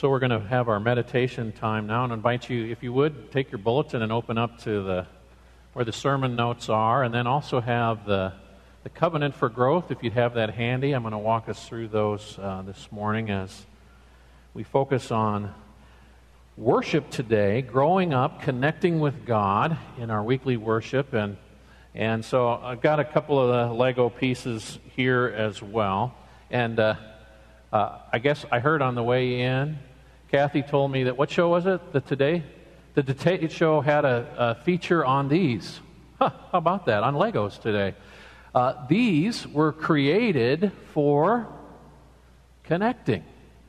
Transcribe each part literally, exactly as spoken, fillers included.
So we're going to have our meditation time now, and invite you, if you would, take your bulletin and open up to the where the sermon notes are, and then also have the the covenant for growth. If you'd have that handy, I'm going to walk us through those uh, this morning as we focus on worship today, growing up, connecting with God in our weekly worship, and and so I've got a couple of the Lego pieces here as well, and. Uh, Uh, I guess I heard on the way in, Kathy told me that, what show was it? The Today? The Today Show had a, a feature on these. Huh, how about that? On Legos today. Uh, these were created for connecting.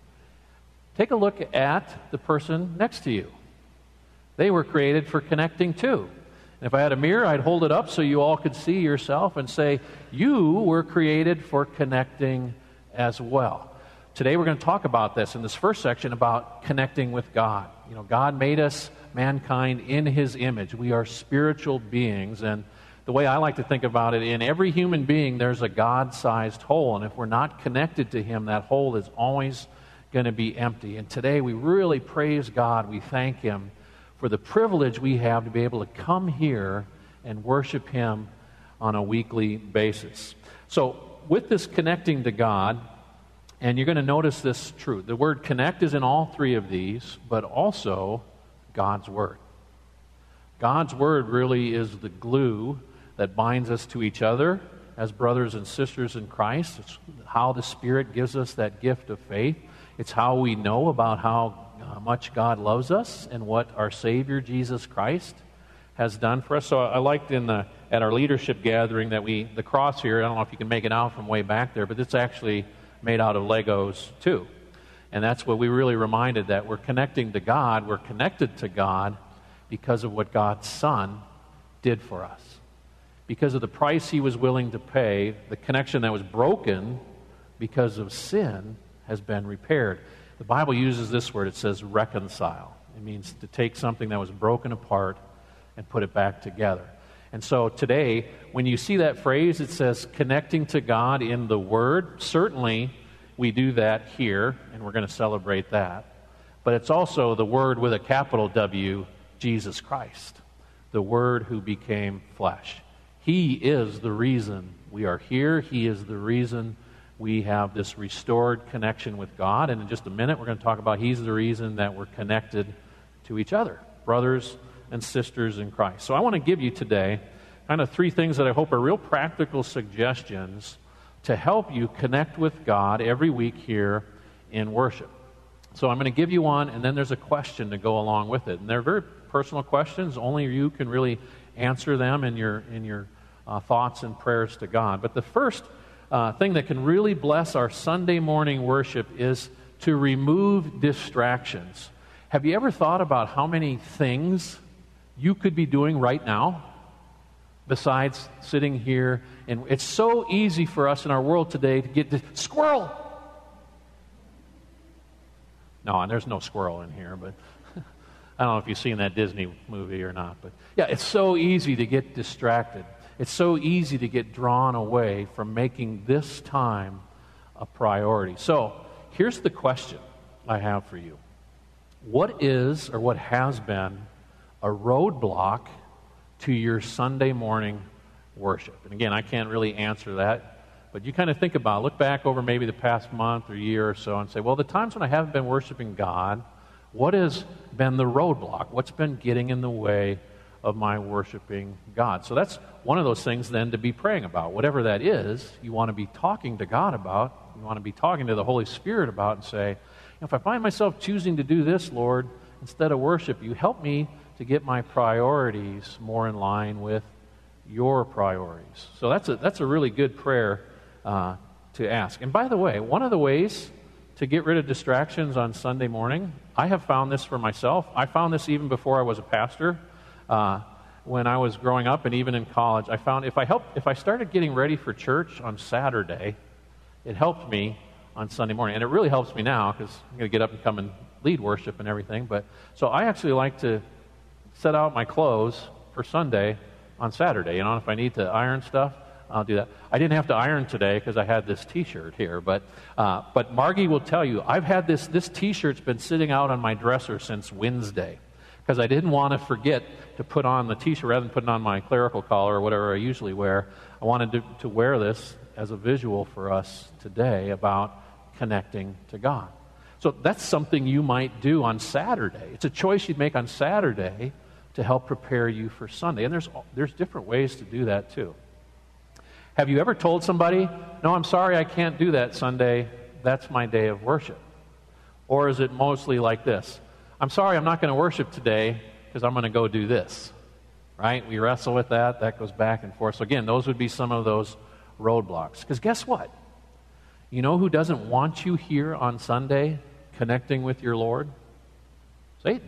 Take a look at the person next to you. They were created for connecting too. And if I had a mirror, I'd hold it up so you all could see yourself and say, you were created for connecting as well. Today we're going to talk about this in this first section about connecting with God. You know, God made us, mankind, in His image. We are spiritual beings, and the way I like to think about it, in every human being there's a God-sized hole, and if we're not connected to Him, that hole is always going to be empty. And today we really praise God. We thank Him for the privilege we have to be able to come here and worship Him on a weekly basis. So with this connecting to God, and you're going to notice this truth. The word connect is in all three of these, but also God's Word. God's Word really is the glue that binds us to each other as brothers and sisters in Christ. It's how the Spirit gives us that gift of faith. It's how we know about how uh, much God loves us and what our Savior, Jesus Christ, has done for us. So I liked in the at our leadership gathering that we, the cross here, I don't know if you can make it out from way back there, but it's actually made out of Legos too. And that's what we really reminded, that we're connecting to God, we're connected to God because of what God's Son did for us. Because of the price He was willing to pay, the connection that was broken because of sin has been repaired. The Bible uses this word, it says reconcile. It means to take something that was broken apart and put it back together. And so today, when you see that phrase, it says connecting to God in the Word. Certainly, we do that here, and we're going to celebrate that. But it's also the Word with a capital W, Jesus Christ, the Word who became flesh. He is the reason we are here. He is the reason we have this restored connection with God. And in just a minute, we're going to talk about He's the reason that we're connected to each other, brothers and sisters in Christ. So I want to give you today kind of three things that I hope are real practical suggestions to help you connect with God every week here in worship. So I'm going to give you one, and then there's a question to go along with it. And they're very personal questions. Only you can really answer them in your in your uh, thoughts and prayers to God. But the first uh, thing that can really bless our Sunday morning worship is to remove distractions. Have you ever thought about how many things you could be doing right now besides sitting here? And it's so easy for us in our world today to get to squirrel. No, and there's no squirrel in here, but I don't know if you've seen that Disney movie or not. But yeah, it's so easy to get distracted. It's so easy to get drawn away from making this time a priority. So here's the question I have for you. What is, or what has been, a roadblock to your Sunday morning worship? And again, I can't really answer that, but you kind of think about it. Look back over maybe the past month or year or so and say, well, the times when I haven't been worshiping God, what has been the roadblock? What's been getting in the way of my worshiping God? So that's one of those things then to be praying about. Whatever that is, you want to be talking to God about. You want to be talking to the Holy Spirit about and say, if I find myself choosing to do this, Lord, instead of worship, you help me to get my priorities more in line with your priorities. So that's a, that's a really good prayer uh, to ask. And by the way, one of the ways to get rid of distractions on Sunday morning, I have found this for myself. I found this even before I was a pastor. Uh, when I was growing up and even in college, I found if I helped, if I started getting ready for church on Saturday, it helped me on Sunday morning. And it really helps me now because I'm going to get up and come and lead worship and everything. But so I actually like to set out my clothes for Sunday on Saturday. You know, if I need to iron stuff, I'll do that. I didn't have to iron today because I had this T-shirt here, but uh, but Margie will tell you, I've had this, this T-shirt's been sitting out on my dresser since Wednesday because I didn't want to forget to put on the T-shirt rather than putting on my clerical collar or whatever I usually wear. I wanted to, to wear this as a visual for us today about connecting to God. So that's something you might do on Saturday. It's a choice you'd make on Saturday to help prepare you for Sunday. And there's there's different ways to do that too. Have you ever told somebody, no, I'm sorry, I can't do that Sunday. That's my day of worship. Or is it mostly like this? I'm sorry, I'm not going to worship today because I'm going to go do this. Right? We wrestle with that. That goes back and forth. So again, those would be some of those roadblocks. Because guess what? You know who doesn't want you here on Sunday connecting with your Lord? Satan.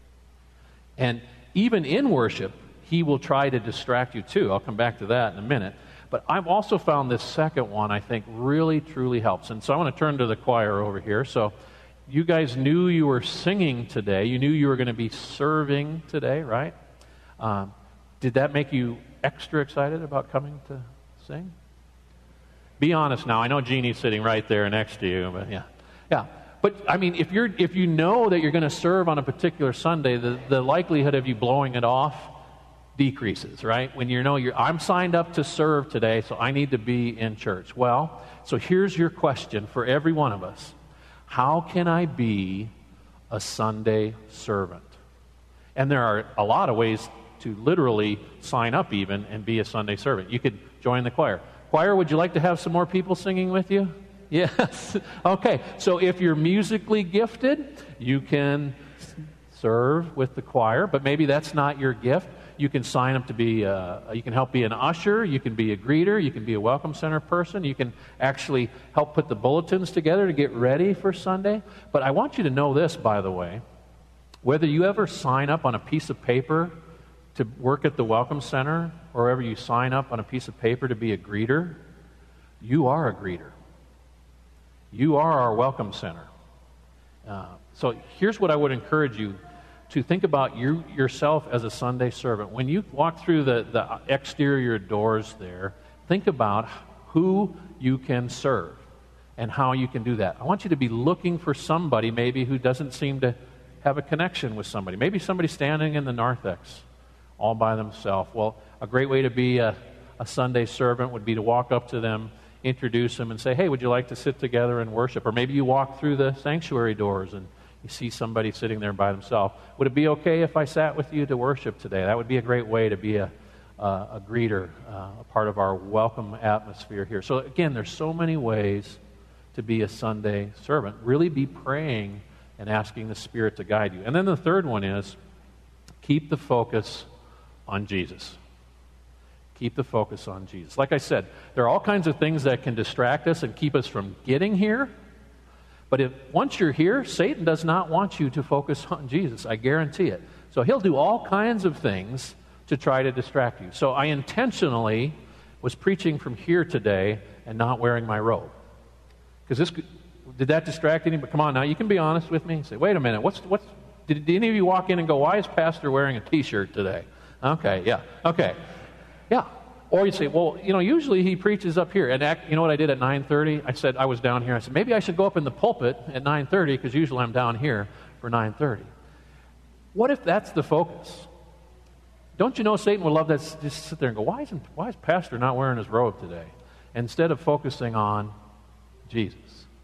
And even in worship, he will try to distract you too. I'll come back to that in a minute. But I've also found this second one, I think, really, truly helps. And so I want to turn to the choir over here. So you guys knew you were singing today. You knew you were going to be serving today, right? Um, did that make you extra excited about coming to sing? Be honest now. I know Jeannie's sitting right there next to you, but yeah. Yeah. But, I mean, if you're if you know that you're going to serve on a particular Sunday, the, the likelihood of you blowing it off decreases, right? When you know you're, I'm signed up to serve today, so I need to be in church. Well, so here's your question for every one of us. How can I be a Sunday servant? And there are a lot of ways to literally sign up even and be a Sunday servant. You could join the choir. Choir, would you like to have some more people singing with you? Yes. Okay. So if you're musically gifted, you can serve with the choir, but maybe that's not your gift. You can sign up to be, uh, you can help be an usher, you can be a greeter, you can be a welcome center person, you can actually help put the bulletins together to get ready for Sunday. But I want you to know this, by the way, whether you ever sign up on a piece of paper to work at the welcome center, or wherever you sign up on a piece of paper to be a greeter, you are a greeter. You are our welcome center. Uh, so here's what I would encourage you to think about you yourself as a Sunday servant. When you walk through the, the exterior doors there, think about who you can serve and how you can do that. I want you to be looking for somebody maybe who doesn't seem to have a connection with somebody. Maybe somebody standing in the narthex all by themselves. Well, a great way to be a, a Sunday servant would be to walk up to them, introduce them, and say, hey, would you like to sit together and worship? Or maybe you walk through the sanctuary doors and you see somebody sitting there by themselves. Would it be okay if I sat with you to worship today? That would be a great way to be a, a, a greeter, uh, a part of our welcome atmosphere here. So again, there's so many ways to be a Sunday servant. Really be praying and asking the Spirit to guide you. And then the third one is keep the focus on Jesus. Keep the focus on Jesus. Like I said, there are all kinds of things that can distract us and keep us from getting here. But if once you're here, Satan does not want you to focus on Jesus. I guarantee it. So he'll do all kinds of things to try to distract you. So I intentionally was preaching from here today and not wearing my robe. Because this did that distract anybody? Come on now, you can be honest with me and say, wait a minute, what's what's did, did any of you walk in and go, why is Pastor wearing a T-shirt today? Okay, yeah, okay. Yeah. Or you say, well, you know, usually he preaches up here. And act, you know what I did at nine thirty? I said, I was down here. I said, maybe I should go up in the pulpit at nine thirty because usually I'm down here for nine thirty. What if that's the focus? Don't you know Satan would love that, just sit there and go, why, isn't, why is Pastor not wearing his robe today? Instead of focusing on Jesus.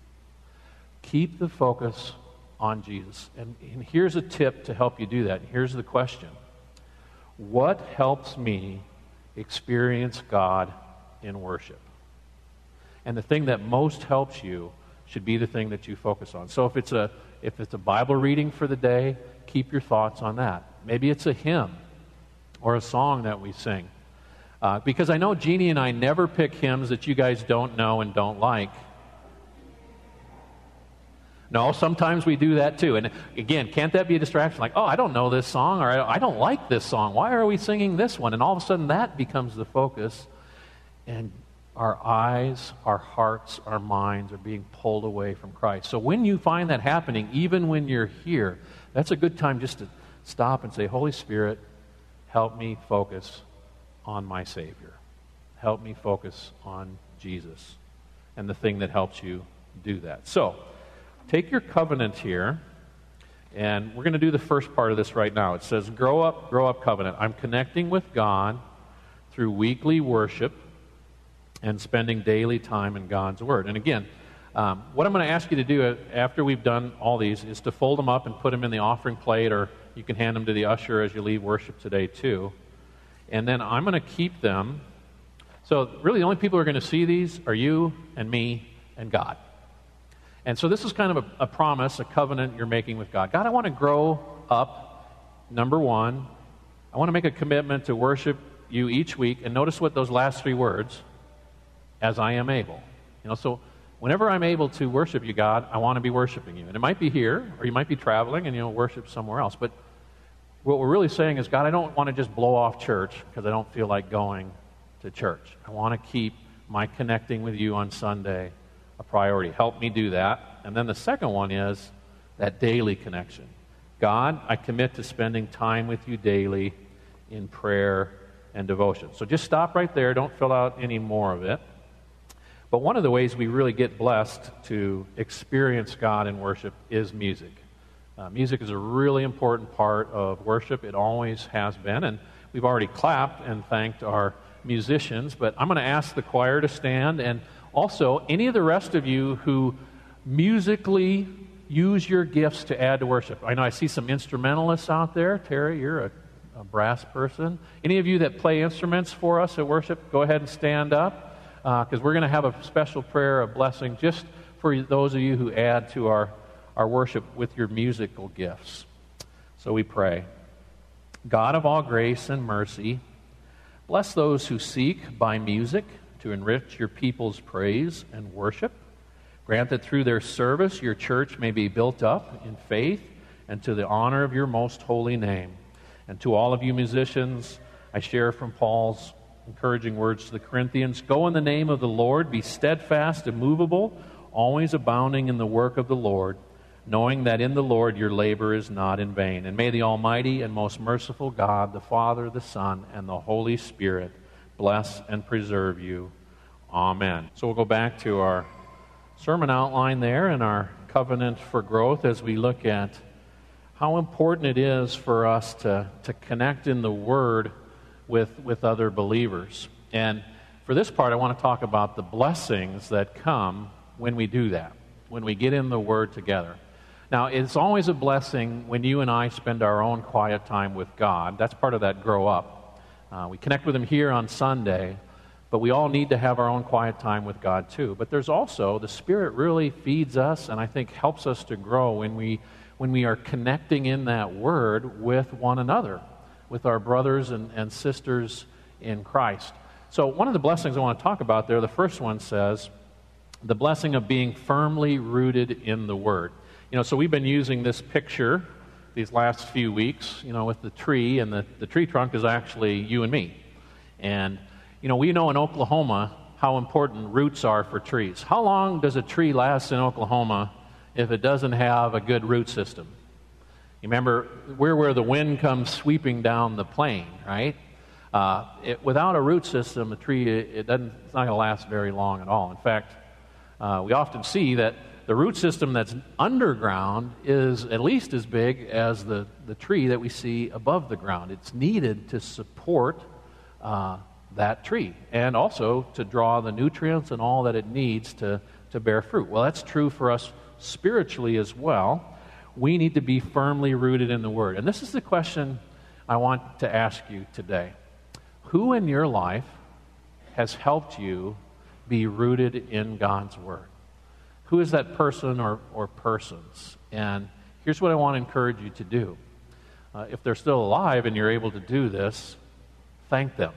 Keep the focus on Jesus. And, and here's a tip to help you do that. Here's the question. What helps me experience God in worship? And the thing that most helps you should be the thing that you focus on. So if it's a if it's a Bible reading for the day, keep your thoughts on that. Maybe it's a hymn or a song that we sing. Uh, because I know Jeannie and I never pick hymns that you guys don't know and don't like. No, sometimes we do that too. And again, can't that be a distraction? Like, oh, I don't know this song, or I don't like this song. Why are we singing this one? And all of a sudden that becomes the focus. And our eyes, our hearts, our minds are being pulled away from Christ. So when you find that happening, even when you're here, that's a good time just to stop and say, Holy Spirit, help me focus on my Savior. help me focus on Jesus and the thing that helps you do that. So, take your covenant here, and we're going to do the first part of this right now. It says, grow up, grow up covenant. I'm connecting with God through weekly worship and spending daily time in God's Word. And again, um, what I'm going to ask you to do after we've done all these is to fold them up and put them in the offering plate, or you can hand them to the usher as you leave worship today too. And then I'm going to keep them. So really the only people who are going to see these are you and me and God. And so this is kind of a, a promise, a covenant you're making with God. God, I want to grow up, number one. I want to make a commitment to worship you each week. And notice what those last three words, as I am able. You know, so whenever I'm able to worship you, God, I want to be worshiping you. And it might be here, or you might be traveling and, you know, worship somewhere else. But what we're really saying is, God, I don't want to just blow off church because I don't feel like going to church. I want to keep my connecting with you on Sunday a priority. Help me do that. And then the second one is that daily connection. God, I commit to spending time with you daily in prayer and devotion. So just stop right there. Don't fill out any more of it. But one of the ways we really get blessed to experience God in worship is music. Uh, music is a really important part of worship. It always has been. And we've already clapped and thanked our musicians. But I'm going to ask the choir to stand. And also, any of the rest of you who musically use your gifts to add to worship. I know I see some instrumentalists out there. Terry, you're a, a brass person. Any of you that play instruments for us at worship, go ahead and stand up, because uh, we're going to have a special prayer of blessing just for those of you who add to our, our worship with your musical gifts. So we pray. God of all grace and mercy, bless those who seek by music to enrich your people's praise and worship. Grant that through their service your church may be built up in faith and to the honor of your most holy name. And to all of you musicians, I share from Paul's encouraging words to the Corinthians, go in the name of the Lord, be steadfast, immovable, always abounding in the work of the Lord, knowing that in the Lord your labor is not in vain. And may the Almighty and most merciful God, the Father, the Son, and the Holy Spirit bless and preserve you. Amen. So we'll go back to our sermon outline there and our covenant for growth as we look at how important it is for us to, to connect in the Word with, with other believers. And for this part, I want to talk about the blessings that come when we do that, when we get in the Word together. Now, it's always a blessing when you and I spend our own quiet time with God. That's part of that grow up. Uh, we connect with Him here on Sunday, but we all need to have our own quiet time with God too. But there's also, the Spirit really feeds us and I think helps us to grow when we when we are connecting in that Word with one another, with our brothers and, and sisters in Christ. So one of the blessings I want to talk about there, the first one says, the blessing of being firmly rooted in the Word. You know, so we've been using this picture these last few weeks, you know, with the tree, and the, the tree trunk is actually you and me. And, you know, we know in Oklahoma how important roots are for trees. How long does a tree last in Oklahoma if it doesn't have a good root system? You remember, we're where the wind comes sweeping down the plain, right? Uh, it, without a root system, a tree, it, it doesn't, it's not going to last very long at all. In fact, uh, we often see that the root system that's underground is at least as big as the, the tree that we see above the ground. It's needed to support uh, that tree and also to draw the nutrients and all that it needs to, to bear fruit. Well, that's true for us spiritually as well. We need to be firmly rooted in the Word. And this is the question I want to ask you today. Who in your life has helped you be rooted in God's Word? Who is that person or, or persons? And here's what I want to encourage you to do. Uh, if they're still alive and you're able to do this, thank them.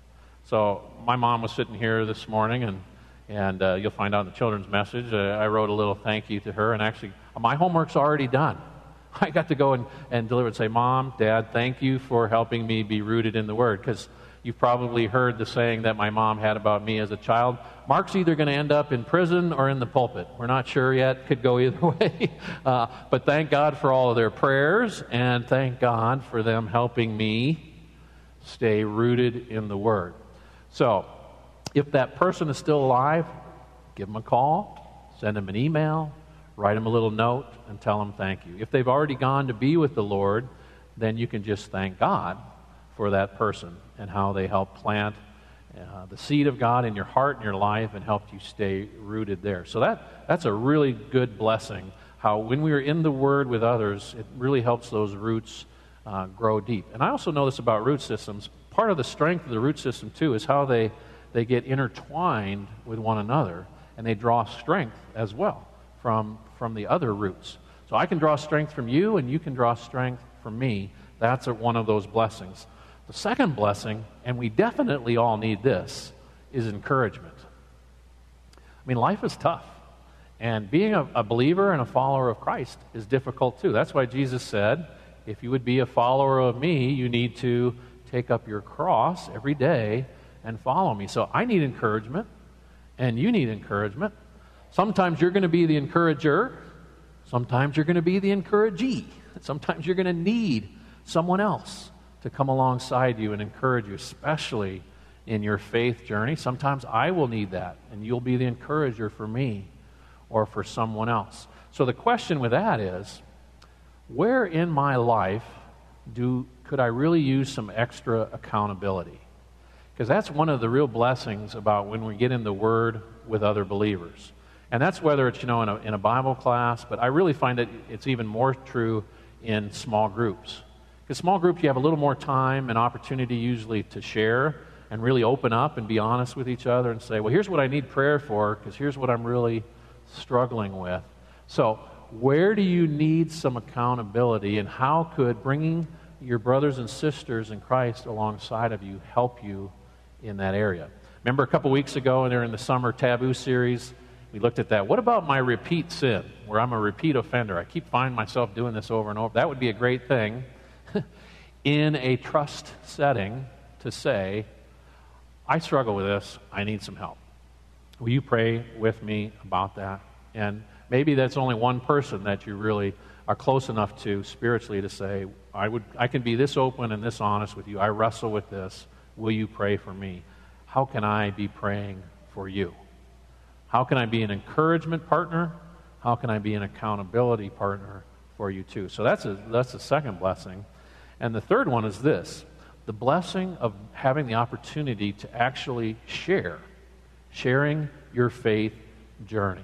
So my mom was sitting here this morning, and, and uh, you'll find out in the children's message, uh, I wrote a little thank you to her, and actually my homework's already done. I got to go and, and deliver and say, Mom, Dad, thank you for helping me be rooted in the Word, because you've probably heard the saying that my mom had about me as a child. Mark's either going to end up in prison or in the pulpit. We're not sure yet. Could go either way. Uh, but thank God for all of their prayers, and thank God for them helping me stay rooted in the Word. So, If that person is still alive, give them a call, send them an email, write them a little note, and tell them thank you. If they've already gone to be with the Lord, then you can just thank God for that person and how they helped plant uh, the seed of God in your heart and your life and helped you stay rooted there. So that that's a really good blessing, how when we are in the Word with others, it really helps those roots uh, grow deep. And I also know this about root systems. Part of the strength of the root system, too, is how they, they get intertwined with one another, and they draw strength as well from, from the other roots. So I can draw strength from you, and you can draw strength from me. That's a, one of those blessings. The second blessing, and we definitely all need this, is encouragement. I mean, life is tough. And being a, a believer and a follower of Christ is difficult too. That's why Jesus said, if you would be a follower of me, you need to take up your cross every day and follow me. So I need encouragement, and you need encouragement. Sometimes you're going to be the encourager. Sometimes you're going to be the encouragee. Sometimes you're going to need someone else to come alongside you and encourage you, especially in your faith journey. Sometimes I will need that, and you'll be the encourager for me or for someone else. So the question with that is, where in my life do could I really use some extra accountability? Because that's one of the real blessings about when we get in the Word with other believers. And that's whether it's, you know, in a, in a Bible class, but I really find that it's even more true in small groups. Because small groups, you have a little more time and opportunity usually to share and really open up and be honest with each other and say, well, here's what I need prayer for, because here's what I'm really struggling with. So where do you need some accountability, and how could bringing your brothers and sisters in Christ alongside of you help you in that area? Remember a couple weeks ago, and during the summer taboo series, we looked at that. What about my repeat sin, where I'm a repeat offender? I keep finding myself doing this over and over. That would be a great thing in a trust setting to say, I struggle with this. I need some help. Will you pray with me about that? And maybe that's only one person that you really are close enough to spiritually to say, I would, I can be this open and this honest with you. I wrestle with this. Will you pray for me? How can I be praying for you? How can I be an encouragement partner? How can I be an accountability partner for you too? So that's a, that's the second blessing. And the third one is this, the blessing of having the opportunity to actually share, sharing your faith journey.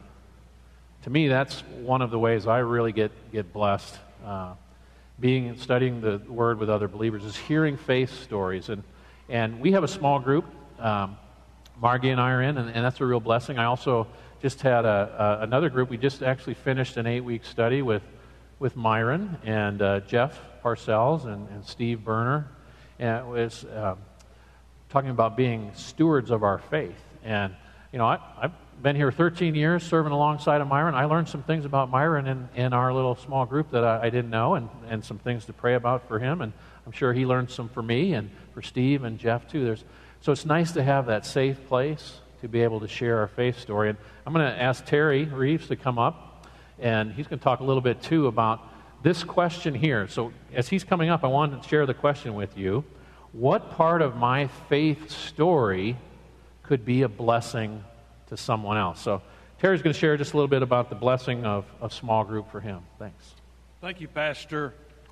To me, that's one of the ways I really get, get blessed. Uh, being studying the Word with other believers is hearing faith stories. And, and we have a small group. Um, Margie and I are in, and, and that's a real blessing. I also just had a, a, another group. We just actually finished an eight-week study with, with Myron and uh, Jeff Parcells and, and Steve Berner. And it was uh, talking about being stewards of our faith. And, you know, I, I've been here thirteen years serving alongside of Myron. I learned some things about Myron in, in our little small group that I, I didn't know, and, and some things to pray about for him. And I'm sure he learned some for me and for Steve and Jeff too. There's So it's nice to have that safe place to be able to share our faith story. And I'm going to ask Terry Reeves to come up, and he's going to talk a little bit too about this question here. So as he's coming up, I want to share the question with you. What part of my faith story could be a blessing to someone else? So Terry's going to share just a little bit about the blessing of a small group for him. Thanks. Thank you, Pastor.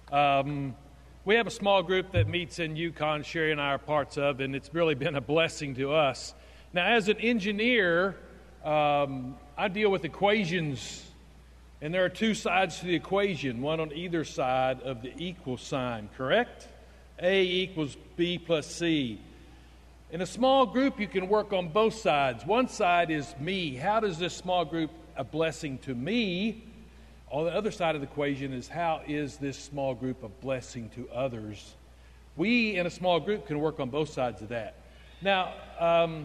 Um, We have a small group that meets in Yukon, Sherry and I are parts of, and it's really been a blessing to us. Now, as an engineer, um, I deal with equations, and there are two sides to the equation, one on either side of the equal sign, correct? A equals B plus C. In a small group, you can work on both sides. One side is me. How does this small group a blessing to me? On the other side of the equation is, how is this small group a blessing to others? We, in a small group, can work on both sides of that. Now, um,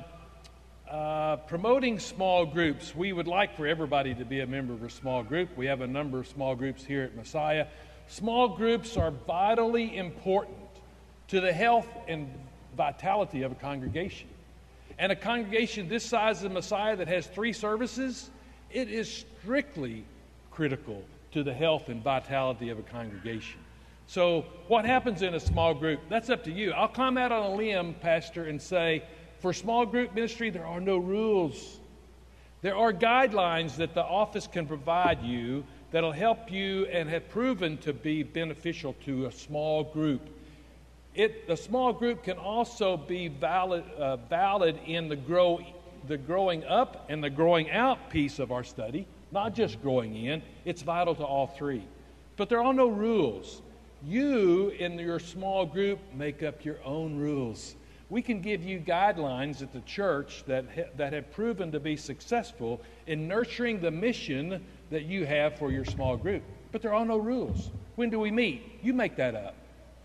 uh, promoting small groups, we would like for everybody to be a member of a small group. We have a number of small groups here at Messiah. Small groups are vitally important to the health and vitality of a congregation. And a congregation this size of Messiah that has three services, it is strictly critical to the health and vitality of a congregation. So what happens in a small group, that's up to you. I'll climb out on a limb, Pastor, and say for small group ministry, there are no rules. There are guidelines that the office can provide you that'll help you and have proven to be beneficial to a small group. It, the small group can also be valid, uh, valid in the grow, the growing up and the growing out piece of our study, not just growing in. It's vital to all three. But there are no rules. You, in your small group, make up your own rules. We can give you guidelines at the church that ha- that have proven to be successful in nurturing the mission that you have for your small group. But there are no rules. When do we meet? You make that up.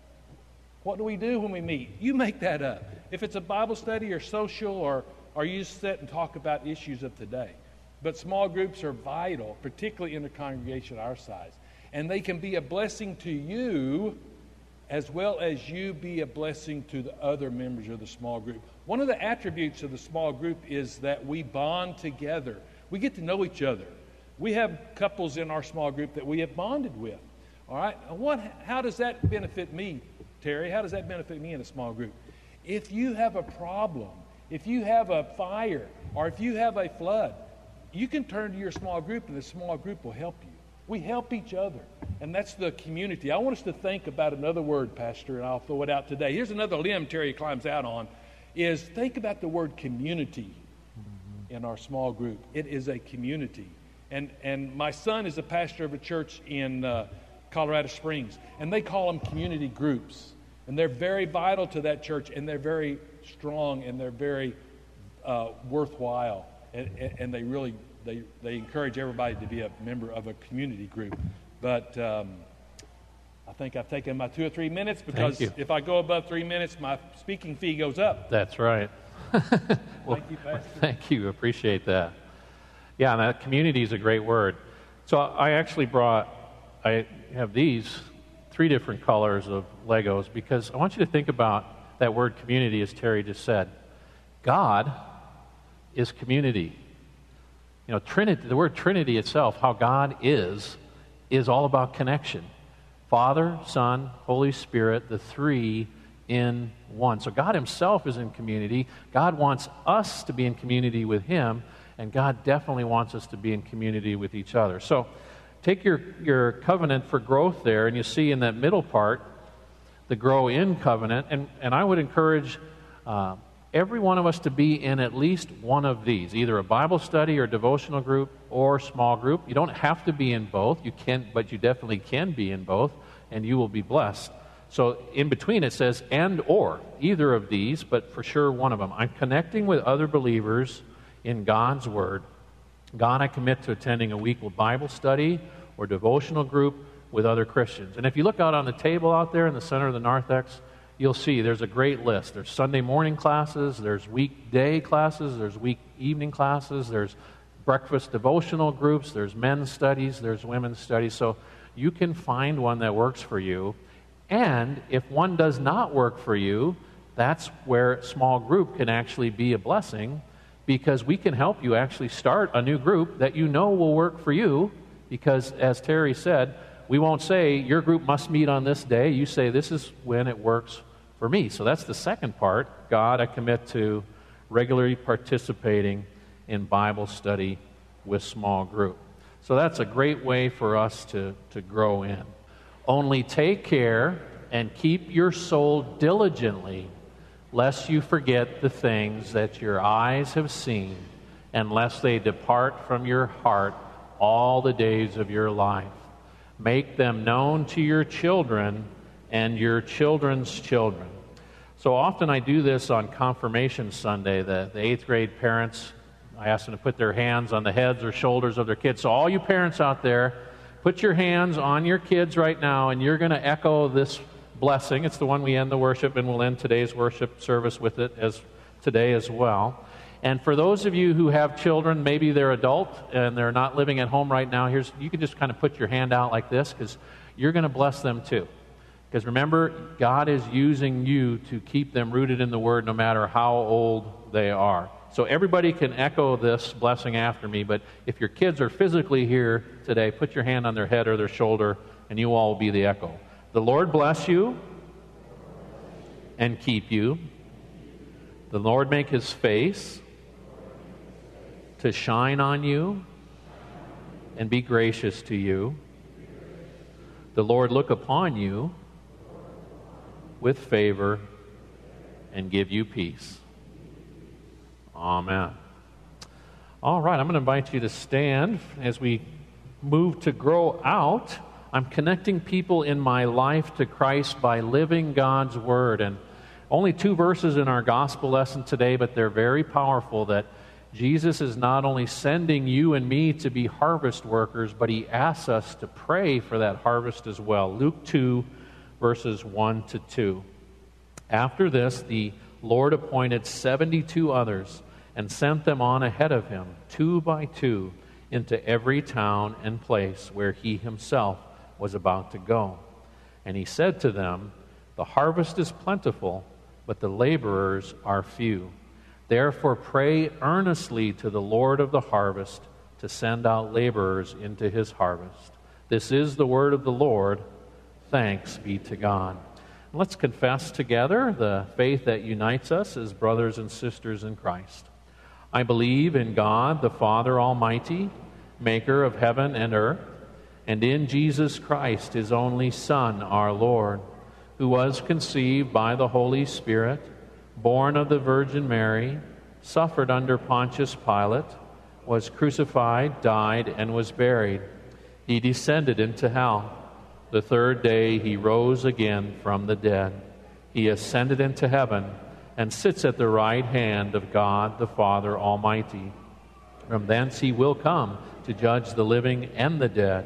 What do we do when we meet? You make that up. If it's a Bible study or social, or, or you sit and talk about issues of today. But small groups are vital, particularly in a congregation our size. And they can be a blessing to you as well as you be a blessing to the other members of the small group. One of the attributes of the small group is that we bond together. We get to know each other. We have couples in our small group that we have bonded with. All right? What, how does that benefit me, Terry? How does that benefit me in a small group? If you have a problem, if you have a fire, or if you have a flood, you can turn to your small group and the small group will help you. We help each other, and that's the community. I want us to think about another word, Pastor, and I'll throw it out today. Here's another limb Terry climbs out on, is think about the word community in our small group. It is a community. And and my son is a pastor of a church in uh, Colorado Springs, and they call them community groups. And they're very vital to that church, and they're very strong, and they're very uh, worthwhile, and, and they really... They they encourage everybody to be a member of a community group. But um, I think I've taken my two or three minutes, because if I go above three minutes, my speaking fee goes up. That's right. Well, thank you, Pastor. Thank you. Appreciate that. Yeah, and that community is a great word. So I actually brought, I have these three different colors of Legos, because I want you to think about that word community, as Terry just said. God is community. You know, Trinity, the word Trinity itself, how God is, is all about connection. Father, Son, Holy Spirit, the three in one. So God himself is in community. God wants us to be in community with him, and God definitely wants us to be in community with each other. So take your, your covenant for growth there, and you see in that middle part, the grow in covenant, and, and I would encourage uh, every one of us to be in at least one of these, either a Bible study or devotional group or small group. You don't have to be in both, you can, but you definitely can be in both, and you will be blessed. So in between it says and or, either of these, but for sure one of them. I'm connecting with other believers in God's Word. God, I commit to attending a weekly Bible study or devotional group with other Christians. And if you look out on the table out there in the center of the narthex, you'll see there's a great list. There's Sunday morning classes, there's weekday classes, there's week evening classes, there's breakfast devotional groups, there's men's studies, there's women's studies. So you can find one that works for you. And if one does not work for you, that's where small group can actually be a blessing, because we can help you actually start a new group that you know will work for you, because as Terry said, we won't say your group must meet on this day. You say this is when it works for me. So that's the second part. God, I commit to regularly participating in Bible study with small group. So that's a great way for us to, to grow in. Only take care and keep your soul diligently, lest you forget the things that your eyes have seen, and lest they depart from your heart all the days of your life. Make them known to your children and your children's children. So often I do this on Confirmation Sunday. The, the eighth grade parents, I ask them to put their hands on the heads or shoulders of their kids. So all you parents out there, put your hands on your kids right now, and you're going to echo this blessing. It's the one we end the worship, and we'll end today's worship service with it as today as well. And for those of you who have children, maybe they're adult and they're not living at home right now, here's you can just kind of put your hand out like this, because you're going to bless them too. Because remember, God is using you to keep them rooted in the Word no matter how old they are. So everybody can echo this blessing after me, but if your kids are physically here today, put your hand on their head or their shoulder, and you all will be the echo. The Lord bless you and keep you. The Lord make his face to shine on you and be gracious to you. The Lord look upon you with favor and give you peace. Amen. All right, I'm going to invite you to stand as we move to grow out. I'm connecting people in my life to Christ by living God's Word. And only two verses in our gospel lesson today, but they're very powerful, that Jesus is not only sending you and me to be harvest workers, but he asks us to pray for that harvest as well. Luke two, verses one to two. After this, the Lord appointed seventy-two others and sent them on ahead of him, two by two, into every town and place where he himself was about to go. And he said to them, "The harvest is plentiful, but the laborers are few. Therefore pray earnestly to the Lord of the harvest to send out laborers into his harvest." This is the word of the Lord. Thanks be to God. Let's confess together the faith that unites us as brothers and sisters in Christ. I believe in God, the Father Almighty, maker of heaven and earth, and in Jesus Christ, his only Son, our Lord, who was conceived by the Holy Spirit, born of the Virgin Mary, suffered under Pontius Pilate, was crucified, died, and was buried. He descended into hell. The third day he rose again from the dead. He ascended into heaven and sits at the right hand of God the Father Almighty. From thence he will come to judge the living and the dead.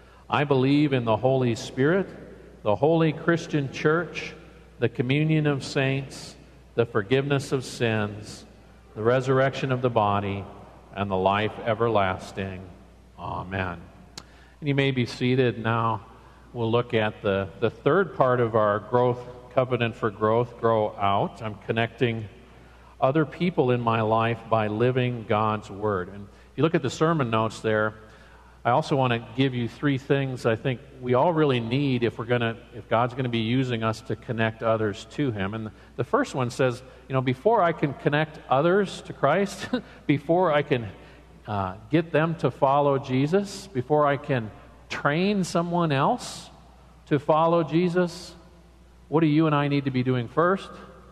I believe in the Holy Spirit, the holy Christian church, the communion of saints, the forgiveness of sins, the resurrection of the body, and the life everlasting. Amen. And you may be seated now. We'll look at the, the third part of our growth covenant for growth, grow out. I'm connecting other people in my life by living God's Word. And if you look at the sermon notes there, I also want to give you three things I think we all really need if we're going to, if God's going to be using us to connect others to Him. And the first one says, you know, before I can connect others to Christ, before I can uh, get them to follow Jesus, before I can train someone else to follow Jesus, what do you and I need to be doing first?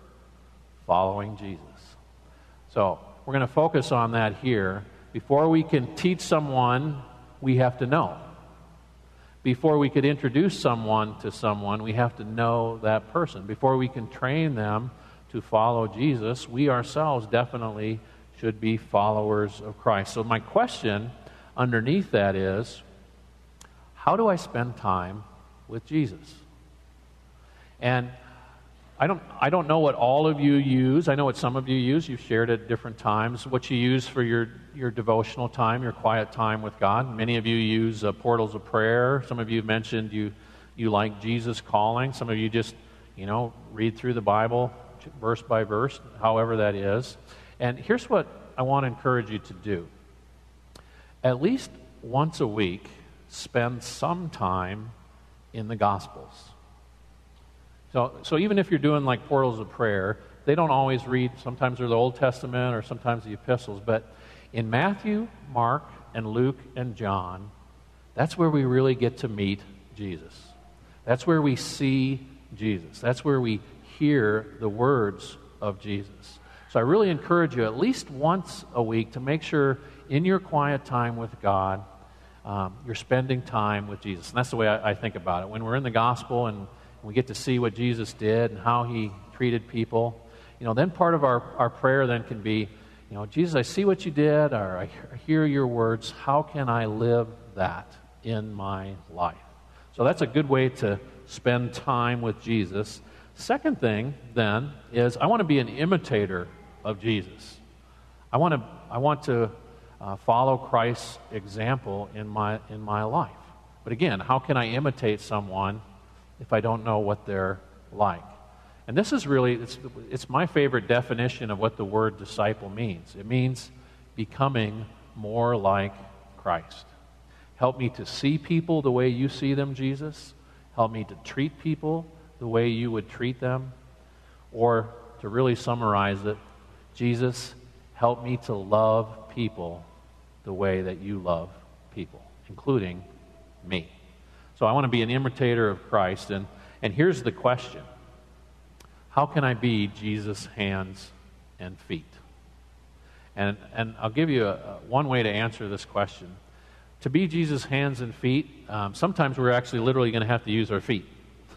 Following Jesus. So we're going to focus on that here. Before we can teach someone, we have to know. Before we could introduce someone to someone, we have to know that person. Before we can train them to follow Jesus, we ourselves definitely should be followers of Christ. So my question underneath that is, how do I spend time with Jesus? And I don't I don't know what all of you use. I know what some of you use. You've shared at different times what you use for your, your devotional time, your quiet time with God. Many of you use uh, portals of prayer. Some of you mentioned you you like Jesus Calling. Some of you just, you know, read through the Bible verse by verse, however that is. And here's what I want to encourage you to do. At least once a week, spend some time in the Gospels. So, so even if you're doing like portals of prayer, they don't always read, sometimes they're the Old Testament or sometimes the epistles, but in Matthew, Mark, and Luke, and John, that's where we really get to meet Jesus. That's where we see Jesus. That's where we hear the words of Jesus. So I really encourage you at least once a week to make sure in your quiet time with God, um, you're spending time with Jesus. And that's the way I, I think about it. When we're in the gospel and we get to see what Jesus did and how he treated people, you know, then part of our, our prayer then can be, you know, Jesus, I see what you did, or I hear your words. How can I live that in my life? So that's a good way to spend time with Jesus. Second thing, then, is I want to be an imitator of Jesus. I want to I want to uh, follow Christ's example in my in my life. But again, how can I imitate someone if I don't know what they're like? And this is really, it's, it's my favorite definition of what the word disciple means. It means becoming more like Christ. Help me to see people the way you see them, Jesus. Help me to treat people the way you would treat them. Or, to really summarize it, Jesus, help me to love people the way that you love people, including me. So I want to be an imitator of Christ. And, and here's the question. How can I be Jesus' hands and feet? And, and I'll give you a, a, one way to answer this question. To be Jesus' hands and feet, um, sometimes we're actually literally going to have to use our feet.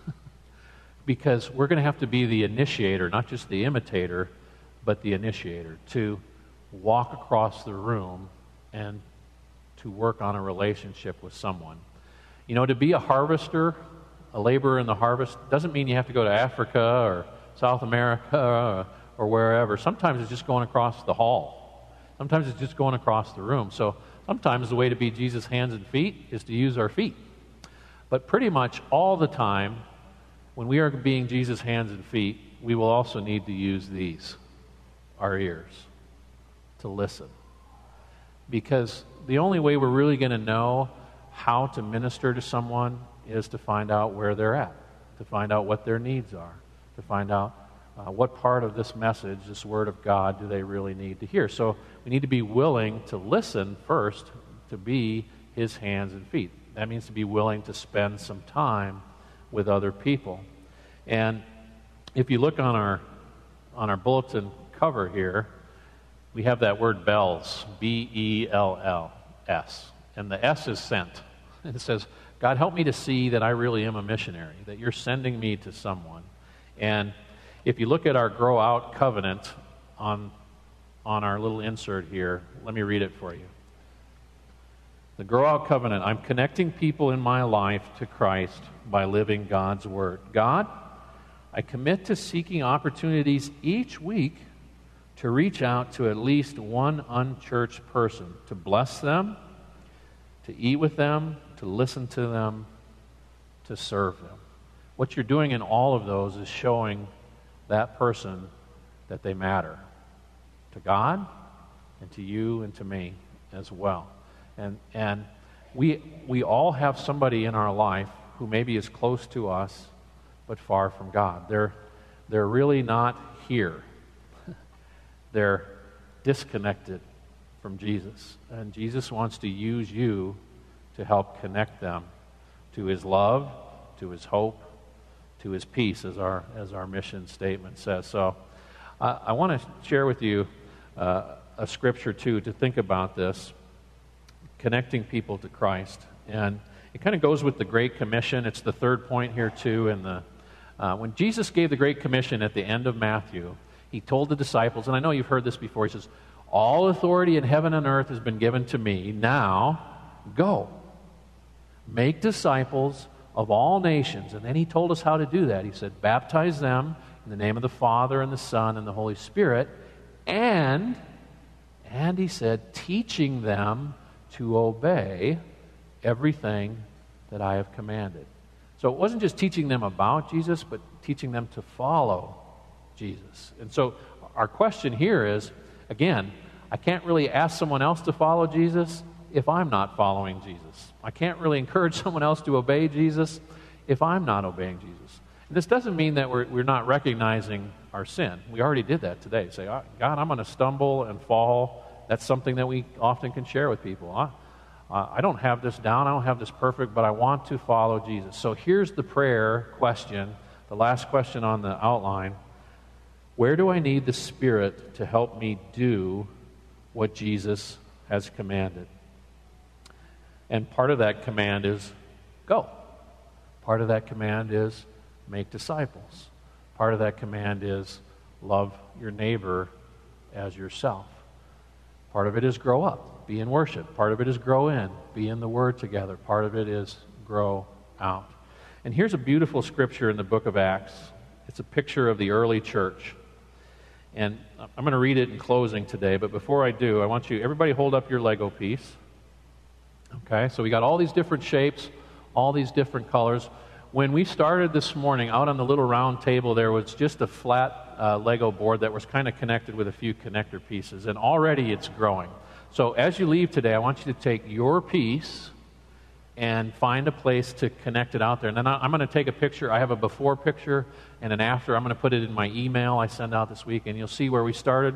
Because we're going to have to be the initiator, not just the imitator, but the initiator, to walk across the room and to work on a relationship with someone. You know, to be a harvester, a laborer in the harvest, doesn't mean you have to go to Africa or South America or, or wherever. Sometimes it's just going across the hall. Sometimes it's just going across the room. So sometimes the way to be Jesus' hands and feet is to use our feet. But pretty much all the time, when we are being Jesus' hands and feet, we will also need to use these, our ears, to listen. Because the only way we're really going to know how to minister to someone is to find out where they're at, to find out what their needs are, to find out uh, what part of this message, this Word of God, do they really need to hear. So we need to be willing to listen first, to be His hands and feet. That means to be willing to spend some time with other people. And if you look on our on our bulletin cover here, we have that word bells, B E L L S. And the S is sent. It says, God, help me to see that I really am a missionary, that you're sending me to someone. And if you look at our Grow Out covenant on, on our little insert here, let me read it for you. The Grow Out covenant, I'm connecting people in my life to Christ by living God's Word. God, I commit to seeking opportunities each week to reach out to at least one unchurched person, to bless them, to eat with them, to listen to them, to serve them. What you're doing in all of those is showing that person that they matter to God and to you and to me as well. And and we we all have somebody in our life who maybe is close to us but far from God. They're they're really not here. They're disconnected from Jesus. And Jesus wants to use you to help connect them to His love, to His hope, to His peace, as our as our mission statement says. So uh, I want to share with you uh, a scripture, too, to think about this, connecting people to Christ. And it kind of goes with the Great Commission. It's the third point here, too. In the, uh, when Jesus gave the Great Commission at the end of Matthew, He told the disciples, and I know you've heard this before, He says, all authority in heaven and earth has been given to me. Now, go. Make disciples of all nations. And then He told us how to do that. He said, baptize them in the name of the Father and the Son and the Holy Spirit. And, and He said, teaching them to obey everything that I have commanded. So it wasn't just teaching them about Jesus, but teaching them to follow Jesus. And so our question here is, again, I can't really ask someone else to follow Jesus if I'm not following Jesus. I can't really encourage someone else to obey Jesus if I'm not obeying Jesus. And this doesn't mean that we're, we're not recognizing our sin. We already did that today. Say, oh, God, I'm going to stumble and fall. That's something that we often can share with people. I, I don't have this down. I don't have this perfect, but I want to follow Jesus. So here's the prayer question, the last question on the outline. Where do I need the Spirit to help me do what Jesus has commanded? And part of that command is go. Part of that command is make disciples. Part of that command is love your neighbor as yourself. Part of it is grow up, be in worship. Part of it is grow in, be in the Word together. Part of it is grow out. And here's a beautiful scripture in the book of Acts. It's a picture of the early church. And I'm going to read it in closing today, but before I do, I want you, everybody hold up your Lego piece. Okay, so we got all these different shapes, all these different colors. When we started this morning, out on the little round table, there was just a flat uh, Lego board that was kind of connected with a few connector pieces, and already it's growing. So as you leave today, I want you to take your piece and find a place to connect it out there. And then I'm going to take a picture. I have a before picture and an after. I'm going to put it in my email I send out this week, and you'll see where we started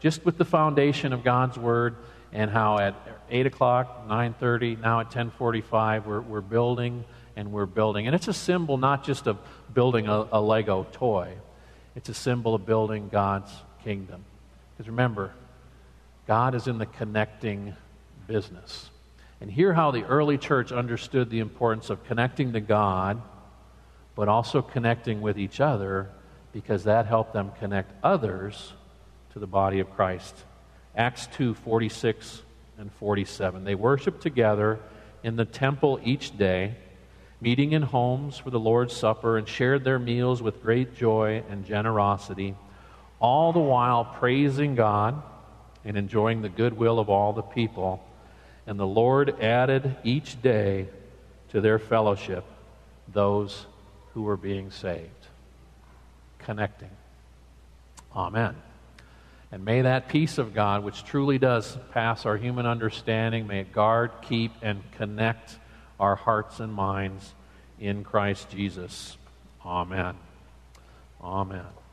just with the foundation of God's Word, and how at eight o'clock, nine thirty, now at ten forty-five, we're, we're building and we're building. And it's a symbol not just of building a, a Lego toy. It's a symbol of building God's kingdom. Because remember, God is in the connecting business. And hear how the early church understood the importance of connecting to God, but also connecting with each other, because that helped them connect others to the body of Christ. Acts two, forty-six and forty-seven. They worshiped together in the temple each day, meeting in homes for the Lord's Supper, and shared their meals with great joy and generosity, all the while praising God and enjoying the goodwill of all the people. And the Lord added each day to their fellowship those who were being saved. Connecting. Amen. And may that peace of God, which truly does pass our human understanding, may it guard, keep, and connect our hearts and minds in Christ Jesus. Amen. Amen.